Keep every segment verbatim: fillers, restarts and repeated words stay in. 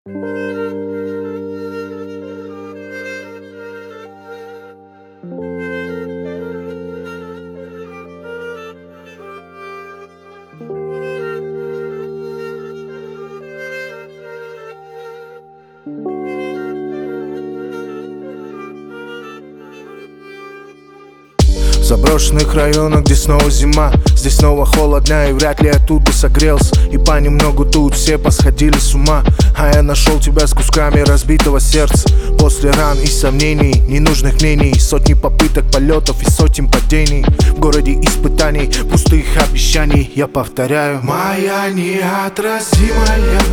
В заброшенных районах, где снова зима, здесь снова холодно и вряд ли оттуда согрелся. И понемногу тут все посходили с ума, а я нашел тебя с кусками разбитого сердца. После ран и сомнений, ненужных мнений, сотни попыток полетов и сотен падений. В городе испытаний, пустых обещаний, я повторяю: моя неотразимая,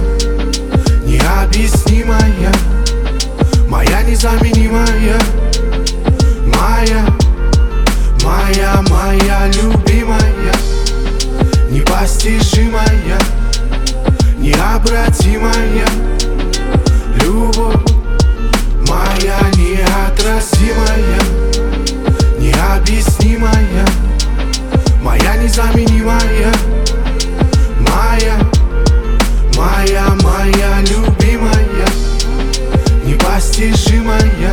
необъяснимая, моя незаменимая, моя Моя, моя любимая, непостижимая, необратимая любовь. Моя неотразимая, необъяснимая, моя незаменимая, моя, моя, моя любимая, непостижимая,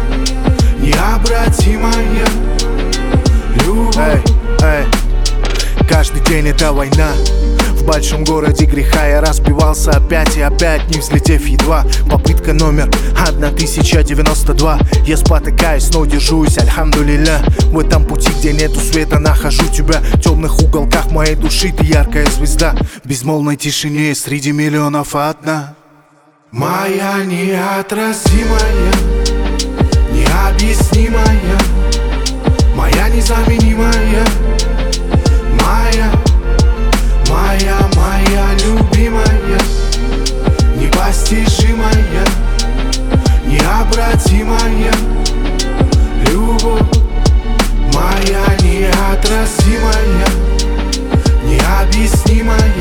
необратимая. Эй, эй, каждый день это война. В большом городе греха я разбивался опять и опять, не взлетев едва. Попытка номер тысяча девяносто два. Я спотыкаюсь, но держусь, альхамдулилля. В этом пути, где нету света, нахожу тебя. В темных уголках моей души ты яркая звезда. В безмолвной тишине среди миллионов одна. Моя неотразимая, необъяснимая, моя незаменимая, моя, моя, моя любимая, непостижимая, необратимая любовь. Моя неотразимая, необъяснимая,